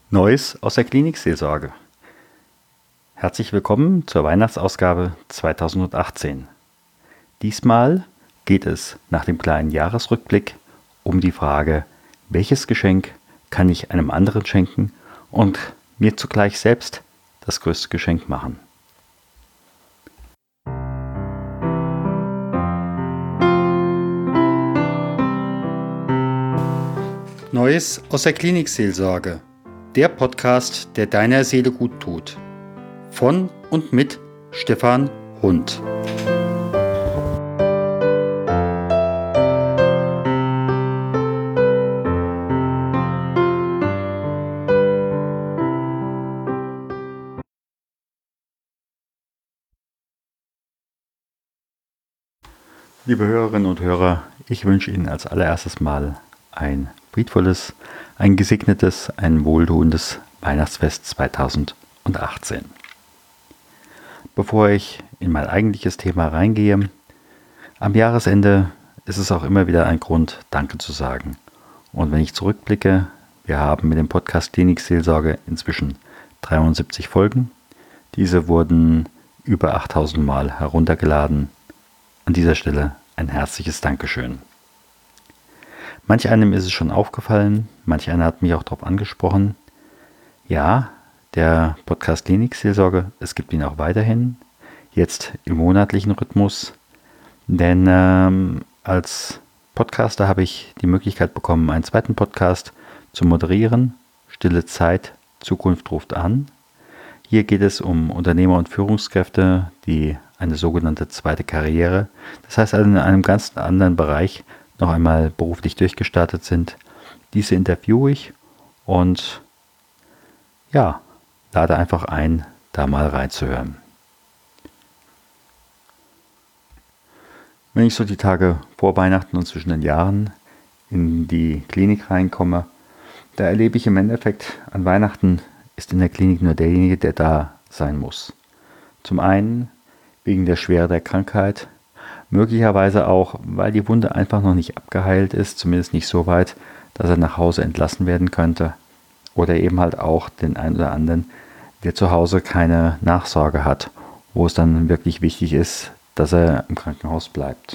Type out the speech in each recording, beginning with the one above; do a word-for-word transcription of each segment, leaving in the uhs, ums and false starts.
Neues aus der Klinikseelsorge. Herzlich willkommen zur Weihnachtsausgabe zweitausendachtzehn. Diesmal geht es nach dem kleinen Jahresrückblick um die Frage, welches Geschenk kann ich einem anderen schenken und mir zugleich selbst das größte Geschenk machen. Neues aus der Klinikseelsorge. Der Podcast, der deiner Seele gut tut. Von und mit Stefan Hund. Liebe Hörerinnen und Hörer, ich wünsche Ihnen als allererstes Mal ein friedvolles, ein gesegnetes, ein wohltuendes Weihnachtsfest zweitausendachtzehn. Bevor ich in mein eigentliches Thema reingehe, am Jahresende ist es auch immer wieder ein Grund, Danke zu sagen. Und wenn ich zurückblicke, wir haben mit dem Podcast Klinikseelsorge inzwischen dreiundsiebzig Folgen. Diese wurden über achttausend Mal heruntergeladen. An dieser Stelle ein herzliches Dankeschön. Manch einem ist es schon aufgefallen, manch einer hat mich auch darauf angesprochen. Ja, der Podcast Klinikseelsorge, es gibt ihn auch weiterhin, jetzt im monatlichen Rhythmus, denn ähm, als Podcaster habe ich die Möglichkeit bekommen, einen zweiten Podcast zu moderieren, Stille Zeit, Zukunft ruft an. Hier geht es um Unternehmer und Führungskräfte, die eine sogenannte zweite Karriere, das heißt also in einem ganz anderen Bereich, noch einmal beruflich durchgestartet sind. Diese interviewe ich und ja, lade einfach ein, da mal reinzuhören. Wenn ich so die Tage vor Weihnachten und zwischen den Jahren in die Klinik reinkomme, da erlebe ich im Endeffekt, an Weihnachten ist in der Klinik nur derjenige, der da sein muss. Zum einen wegen der Schwere der Krankheit, möglicherweise auch, weil die Wunde einfach noch nicht abgeheilt ist, zumindest nicht so weit, dass er nach Hause entlassen werden könnte. Oder eben halt auch den einen oder anderen, der zu Hause keine Nachsorge hat, wo es dann wirklich wichtig ist, dass er im Krankenhaus bleibt.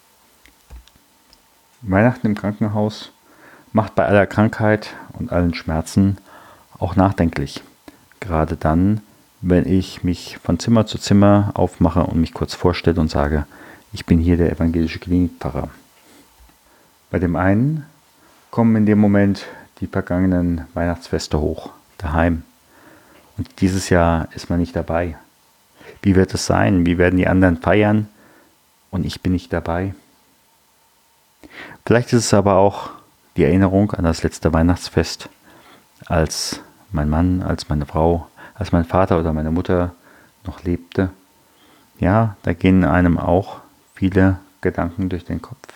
Weihnachten im Krankenhaus macht bei aller Krankheit und allen Schmerzen auch nachdenklich. Gerade dann, wenn ich mich von Zimmer zu Zimmer aufmache und mich kurz vorstelle und sage, ich bin hier der evangelische Klinikpfarrer. Bei dem einen kommen in dem Moment die vergangenen Weihnachtsfeste hoch, daheim. Und dieses Jahr ist man nicht dabei. Wie wird es sein? Wie werden die anderen feiern? Und ich bin nicht dabei. Vielleicht ist es aber auch die Erinnerung an das letzte Weihnachtsfest, als mein Mann, als meine Frau, als mein Vater oder meine Mutter noch lebte. Ja, da gehen einem auch viele Gedanken durch den Kopf.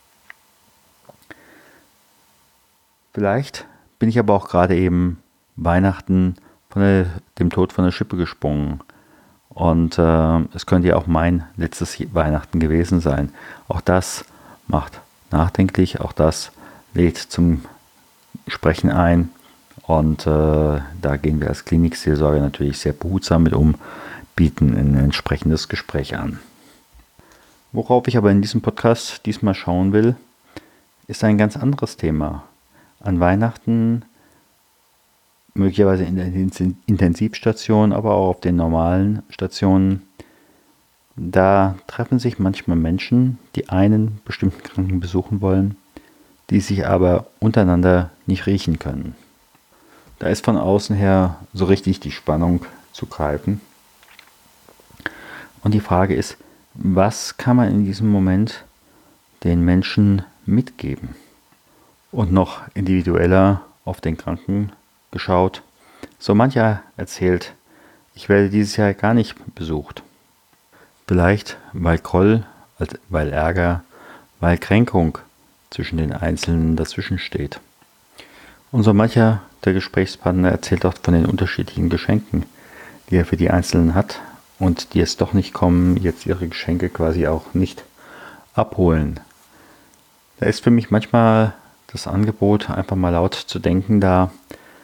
Vielleicht bin ich aber auch gerade eben Weihnachten von der, dem Tod von der Schippe gesprungen. Und äh, es könnte ja auch mein letztes Weihnachten gewesen sein. Auch das macht nachdenklich, auch das lädt zum Sprechen ein. Und äh, da gehen wir als Klinikseelsorger natürlich sehr behutsam mit um, bieten ein entsprechendes Gespräch an. Worauf ich aber in diesem Podcast diesmal schauen will, ist ein ganz anderes Thema. An Weihnachten, möglicherweise in der Intensivstation, aber auch auf den normalen Stationen, da treffen sich manchmal Menschen, die einen bestimmten Kranken besuchen wollen, die sich aber untereinander nicht riechen können. Da ist von außen her so richtig die Spannung zu greifen. Und die Frage ist, was kann man in diesem Moment den Menschen mitgeben? Und noch individueller auf den Kranken geschaut. So mancher erzählt, ich werde dieses Jahr gar nicht besucht. Vielleicht weil Groll, weil Ärger, weil Kränkung zwischen den Einzelnen dazwischen steht. Und so mancher der Gesprächspartner erzählt auch von den unterschiedlichen Geschenken, die er für die Einzelnen hat und die es doch nicht kommen, jetzt ihre Geschenke quasi auch nicht abholen. Da ist für mich manchmal das Angebot, einfach mal laut zu denken da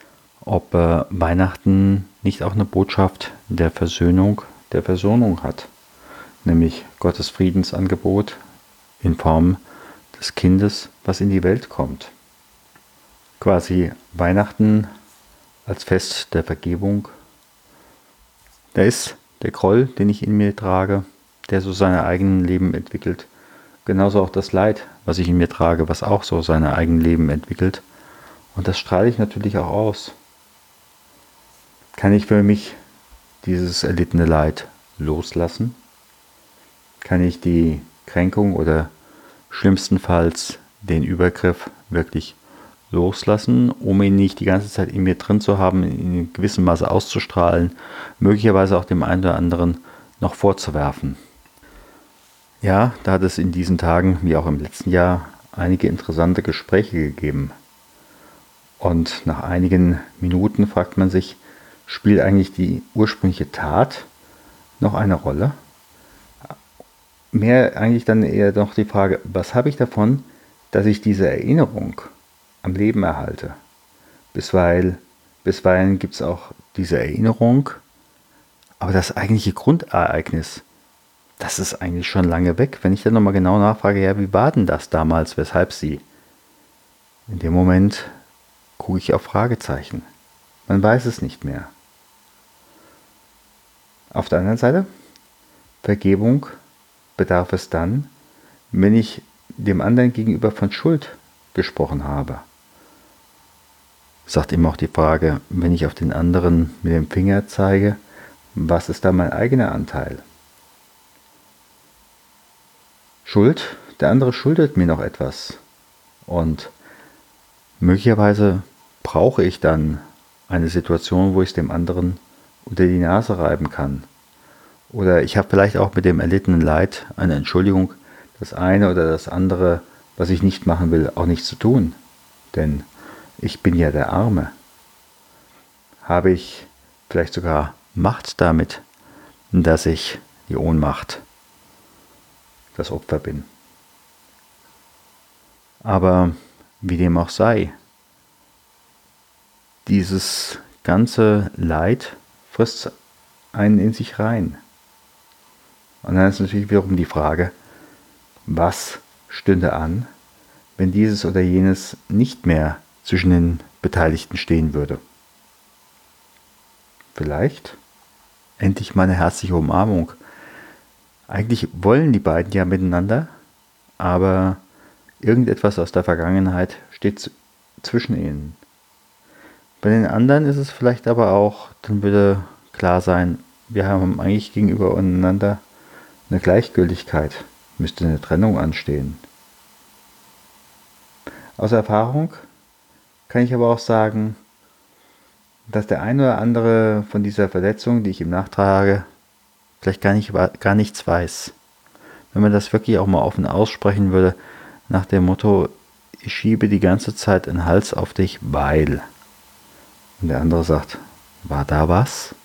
ob äh, Weihnachten nicht auch eine Botschaft der Versöhnung, der Versöhnung hat, nämlich Gottes Friedensangebot in Form des Kindes, was in die Welt kommt. Quasi Weihnachten als Fest der Vergebung. Da ist der Groll, den ich in mir trage, der so seine eigenen Leben entwickelt. Genauso auch das Leid, was ich in mir trage, was auch so seine eigenen Leben entwickelt. Und das strahle ich natürlich auch aus. Kann ich für mich dieses erlittene Leid loslassen? Kann ich die Kränkung oder schlimmstenfalls den Übergriff wirklich loslassen, um ihn nicht die ganze Zeit in mir drin zu haben, in gewissem Maße auszustrahlen, möglicherweise auch dem einen oder anderen noch vorzuwerfen? Ja, da hat es in diesen Tagen, wie auch im letzten Jahr, einige interessante Gespräche gegeben. Und nach einigen Minuten fragt man sich, spielt eigentlich die ursprüngliche Tat noch eine Rolle? Mehr eigentlich dann eher noch die Frage, was habe ich davon, dass ich diese Erinnerung am Leben erhalte? Bisweilen, bisweilen gibt es auch diese Erinnerung, aber das eigentliche Grundereignis, das ist eigentlich schon lange weg. Wenn ich dann nochmal genau nachfrage, ja, wie war denn das damals, weshalb sie? In dem Moment gucke ich auf Fragezeichen. Man weiß es nicht mehr. Auf der anderen Seite, Vergebung bedarf es dann, wenn ich dem anderen gegenüber von Schuld gesprochen habe. Sagt immer auch die Frage, wenn ich auf den anderen mit dem Finger zeige, was ist da mein eigener Anteil? Schuld, der andere schuldet mir noch etwas. Und möglicherweise brauche ich dann eine Situation, wo ich es dem anderen unter die Nase reiben kann. Oder ich habe vielleicht auch mit dem erlittenen Leid eine Entschuldigung, das eine oder das andere, was ich nicht machen will, auch nicht zu tun. Denn ich bin ja der Arme. Habe ich vielleicht sogar Macht damit, dass ich die Ohnmacht, das Opfer bin. Aber wie dem auch sei, dieses ganze Leid frisst einen in sich rein. Und dann ist natürlich wiederum die Frage, was stünde an, wenn dieses oder jenes nicht mehr zwischen den Beteiligten stehen würde? Vielleicht endlich mal eine herzliche Umarmung. Eigentlich wollen die beiden ja miteinander, aber irgendetwas aus der Vergangenheit steht zwischen ihnen. Bei den anderen ist es vielleicht aber auch, dann würde klar sein, wir haben eigentlich gegenüber einander eine Gleichgültigkeit, müsste eine Trennung anstehen. Aus Erfahrung kann ich aber auch sagen, dass der eine oder andere von dieser Verletzung, die ich ihm nachtrage, vielleicht gar, nicht, gar nichts weiß. Wenn man das wirklich auch mal offen aussprechen würde, nach dem Motto, ich schiebe die ganze Zeit den Hals auf dich, weil. Und der andere sagt, war da was?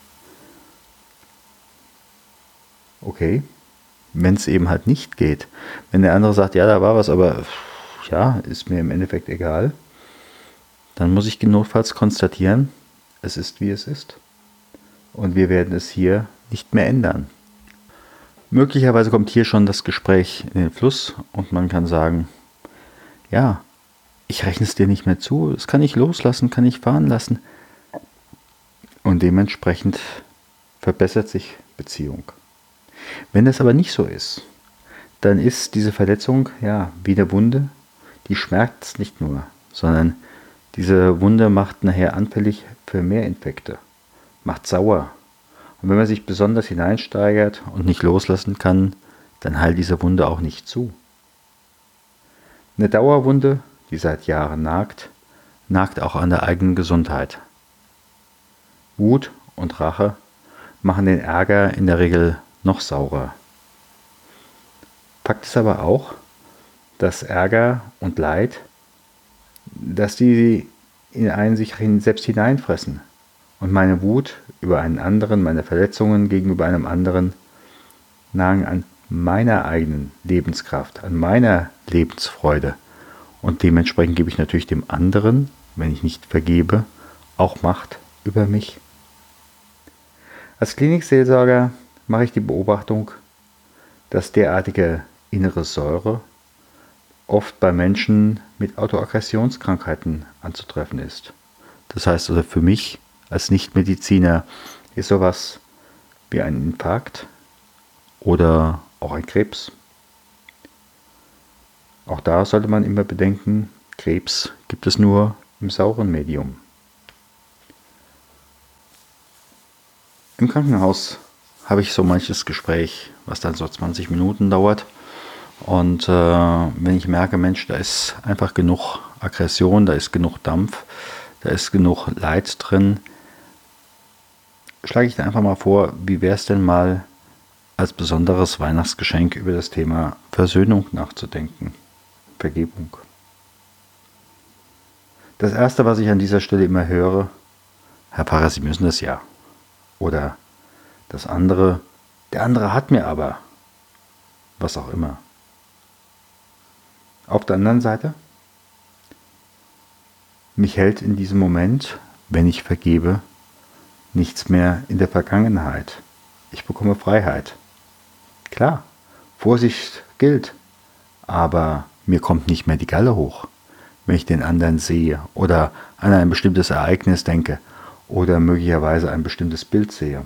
Okay, wenn es eben halt nicht geht. Wenn der andere sagt, ja, da war was, aber ja, ist mir im Endeffekt egal, dann muss ich notfalls konstatieren, es ist wie es ist. Und wir werden es hier nicht mehr ändern. Möglicherweise kommt hier schon das Gespräch in den Fluss und man kann sagen, ja, ich rechne es dir nicht mehr zu, das kann ich loslassen, kann ich fahren lassen. Und dementsprechend verbessert sich Beziehung. Wenn das aber nicht so ist, dann ist diese Verletzung ja wie eine Wunde, die schmerzt nicht nur, sondern diese Wunde macht nachher anfällig für mehr Infekte, macht sauer. Und wenn man sich besonders hineinsteigert und nicht loslassen kann, dann heilt diese Wunde auch nicht zu. Eine Dauerwunde, die seit Jahren nagt, nagt auch an der eigenen Gesundheit. Wut und Rache machen den Ärger in der Regel noch saurer. Fakt ist aber auch, dass Ärger und Leid, dass die in einen sich selbst hineinfressen. Und meine Wut über einen anderen, meine Verletzungen gegenüber einem anderen nagen an meiner eigenen Lebenskraft, an meiner Lebensfreude. Und dementsprechend gebe ich natürlich dem anderen, wenn ich nicht vergebe, auch Macht über mich? Als Klinikseelsorger mache ich die Beobachtung, dass derartige innere Säure oft bei Menschen mit Autoaggressionskrankheiten anzutreffen ist. Das heißt also für mich als Nichtmediziner ist sowas wie ein Infarkt oder auch ein Krebs. Auch da sollte man immer bedenken, Krebs gibt es nur im sauren Medium. Im Krankenhaus habe ich so manches Gespräch, was dann so zwanzig Minuten dauert. Und äh, wenn ich merke, Mensch, da ist einfach genug Aggression, da ist genug Dampf, da ist genug Leid drin, schlage ich dann einfach mal vor, wie wäre es denn mal als besonderes Weihnachtsgeschenk über das Thema Versöhnung nachzudenken, Vergebung. Das Erste, was ich an dieser Stelle immer höre, Herr Pfarrer, Sie müssen das ja. Oder das andere, der andere hat mir aber, was auch immer. Auf der anderen Seite, mich hält in diesem Moment, wenn ich vergebe, nichts mehr in der Vergangenheit. Ich bekomme Freiheit. Klar, Vorsicht gilt, aber mir kommt nicht mehr die Galle hoch, wenn ich den anderen sehe oder an ein bestimmtes Ereignis denke oder möglicherweise ein bestimmtes Bild sehe.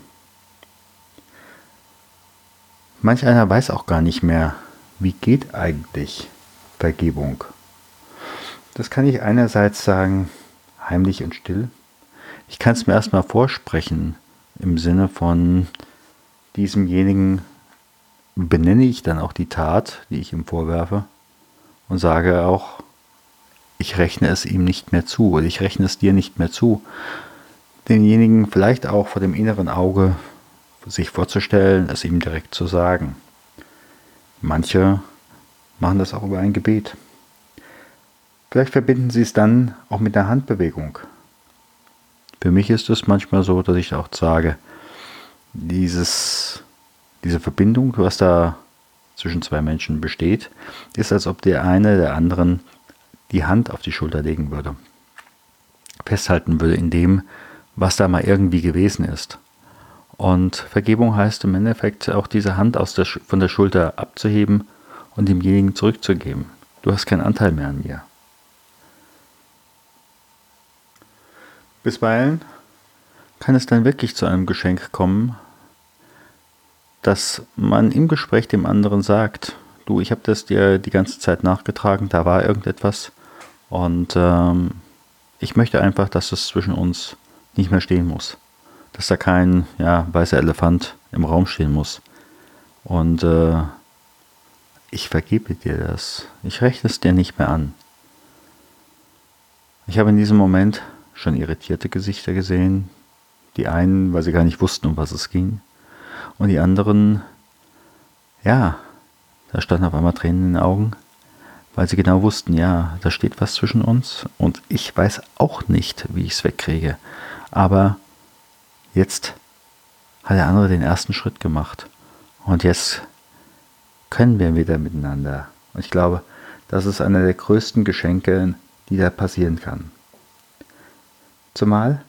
Manch einer weiß auch gar nicht mehr, wie geht eigentlich Vergebung. Das kann ich einerseits sagen, heimlich und still. Ich kann es mir erstmal vorsprechen, im Sinne von diesemjenigen benenne ich dann auch die Tat, die ich ihm vorwerfe und sage auch, ich rechne es ihm nicht mehr zu oder ich rechne es dir nicht mehr zu. Denjenigen vielleicht auch vor dem inneren Auge sich vorzustellen, es ihm direkt zu sagen. Manche machen das auch über ein Gebet. Vielleicht verbinden sie es dann auch mit einer Handbewegung. Für mich ist es manchmal so, dass ich auch sage, dieses, diese Verbindung, was da zwischen zwei Menschen besteht, ist, als ob der eine der anderen die Hand auf die Schulter legen würde. Festhalten würde in dem, was da mal irgendwie gewesen ist. Und Vergebung heißt im Endeffekt auch diese Hand aus der, von der Schulter abzuheben und demjenigen zurückzugeben. Du hast keinen Anteil mehr an mir. Bisweilen kann es dann wirklich zu einem Geschenk kommen, dass man im Gespräch dem anderen sagt, du, ich habe das dir die ganze Zeit nachgetragen, da war irgendetwas und ähm, ich möchte einfach, dass das zwischen uns nicht mehr stehen muss. Dass da kein ja, weißer Elefant im Raum stehen muss. Und äh, ich vergebe dir das. Ich rechne es dir nicht mehr an. Ich habe in diesem Moment schon irritierte Gesichter gesehen. Die einen, weil sie gar nicht wussten, um was es ging. Und die anderen, ja, da standen auf einmal Tränen in den Augen, weil sie genau wussten, ja, da steht was zwischen uns. Und ich weiß auch nicht, wie ich es wegkriege. Aber jetzt hat der andere den ersten Schritt gemacht. Und jetzt können wir wieder miteinander. Und ich glaube, das ist einer der größten Geschenke, die da passieren kann. Zumal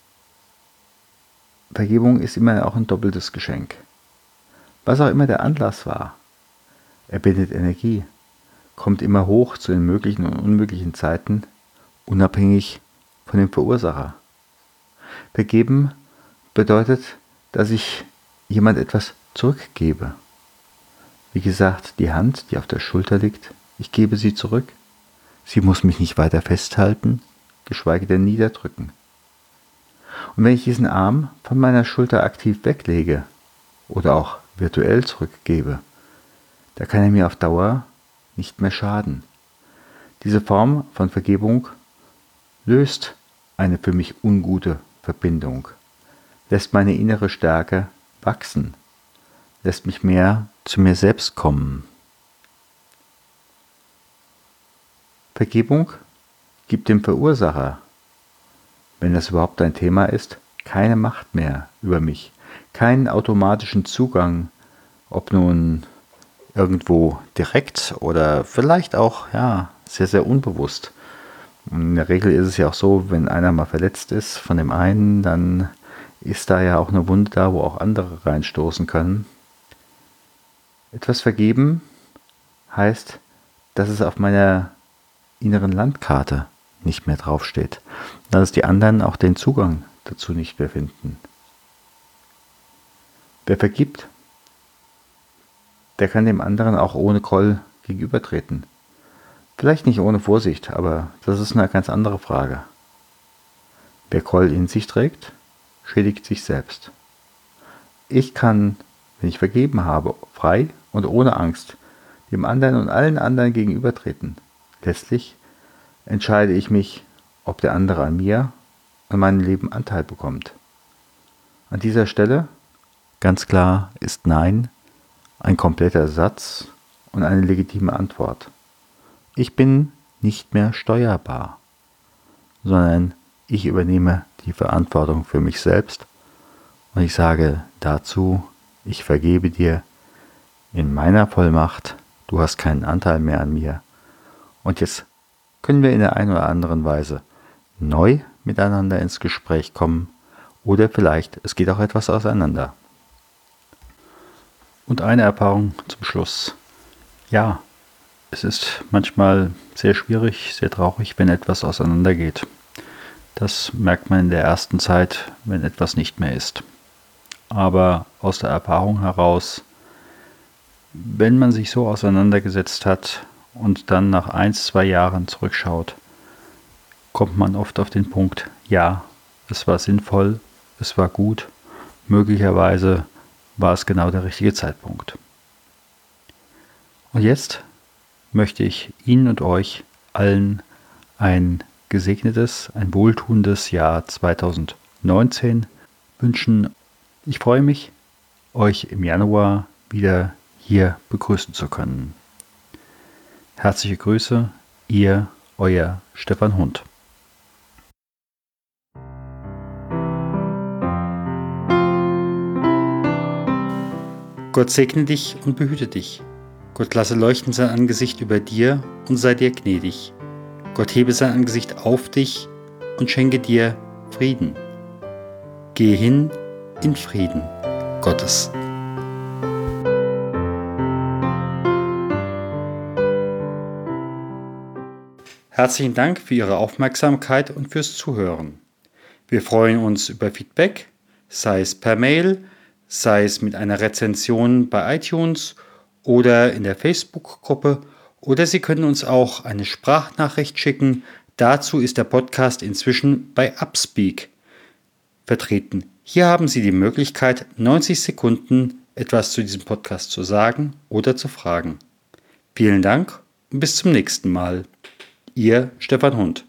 Vergebung ist immer auch ein doppeltes Geschenk. Was auch immer der Anlass war, er bindet Energie, kommt immer hoch zu den möglichen und unmöglichen Zeiten, unabhängig von dem Verursacher. Vergeben bedeutet, dass ich jemand etwas zurückgebe. Wie gesagt, die Hand, die auf der Schulter liegt, ich gebe sie zurück. Sie muss mich nicht weiter festhalten, geschweige denn niederdrücken. Und wenn ich diesen Arm von meiner Schulter aktiv weglege oder auch virtuell zurückgebe, da kann er mir auf Dauer nicht mehr schaden. Diese Form von Vergebung löst eine für mich ungute Verbindung, lässt meine innere Stärke wachsen, lässt mich mehr zu mir selbst kommen. Vergebung gibt dem Verursacher, wenn das überhaupt ein Thema ist, keine Macht mehr über mich, keinen automatischen Zugang, ob nun irgendwo direkt oder vielleicht auch ja sehr, sehr unbewusst. Und in der Regel ist es ja auch so, wenn einer mal verletzt ist von dem einen, dann ist da ja auch eine Wunde da, wo auch andere reinstoßen können. Etwas vergeben heißt, dass es auf meiner inneren Landkarte nicht mehr draufsteht. Dass die anderen auch den Zugang dazu nicht mehr finden. Wer vergibt, der kann dem anderen auch ohne Groll gegenübertreten. Vielleicht nicht ohne Vorsicht, aber das ist eine ganz andere Frage. Wer Groll in sich trägt, schädigt sich selbst. Ich kann, wenn ich vergeben habe, frei und ohne Angst dem anderen und allen anderen gegenübertreten. Letztlich entscheide ich mich, ob der andere an mir, an meinem Leben Anteil bekommt. An dieser Stelle, ganz klar, ist Nein ein kompletter Satz und eine legitime Antwort. Ich bin nicht mehr steuerbar, sondern ich übernehme die Verantwortung für mich selbst und ich sage dazu, ich vergebe dir in meiner Vollmacht, du hast keinen Anteil mehr an mir. Und jetzt können wir in der einen oder anderen Weise neu miteinander ins Gespräch kommen oder vielleicht es geht auch etwas auseinander. Und eine Erfahrung zum Schluss. Ja, es ist manchmal sehr schwierig, sehr traurig, wenn etwas auseinandergeht. Das merkt man in der ersten Zeit, wenn etwas nicht mehr ist. Aber aus der Erfahrung heraus, wenn man sich so auseinandergesetzt hat und dann nach ein, zwei Jahren zurückschaut, kommt man oft auf den Punkt, ja, es war sinnvoll, es war gut, möglicherweise war es genau der richtige Zeitpunkt. Und jetzt möchte ich Ihnen und euch allen ein gesegnetes, ein wohltuendes Jahr zweitausendneunzehn wünschen. Ich freue mich, euch im Januar wieder hier begrüßen zu können. Herzliche Grüße, ihr, euer Stefan Hund. Gott segne dich und behüte dich. Gott lasse leuchten sein Angesicht über dir und sei dir gnädig. Gott hebe sein Angesicht auf dich und schenke dir Frieden. Gehe hin in Frieden Gottes. Herzlichen Dank für Ihre Aufmerksamkeit und fürs Zuhören. Wir freuen uns über Feedback, sei es per Mail, sei es mit einer Rezension bei iTunes oder in der Facebook-Gruppe, oder Sie können uns auch eine Sprachnachricht schicken. Dazu ist der Podcast inzwischen bei Upspeak vertreten. Hier haben Sie die Möglichkeit, neunzig Sekunden etwas zu diesem Podcast zu sagen oder zu fragen. Vielen Dank und bis zum nächsten Mal. Ihr Stefan Hund.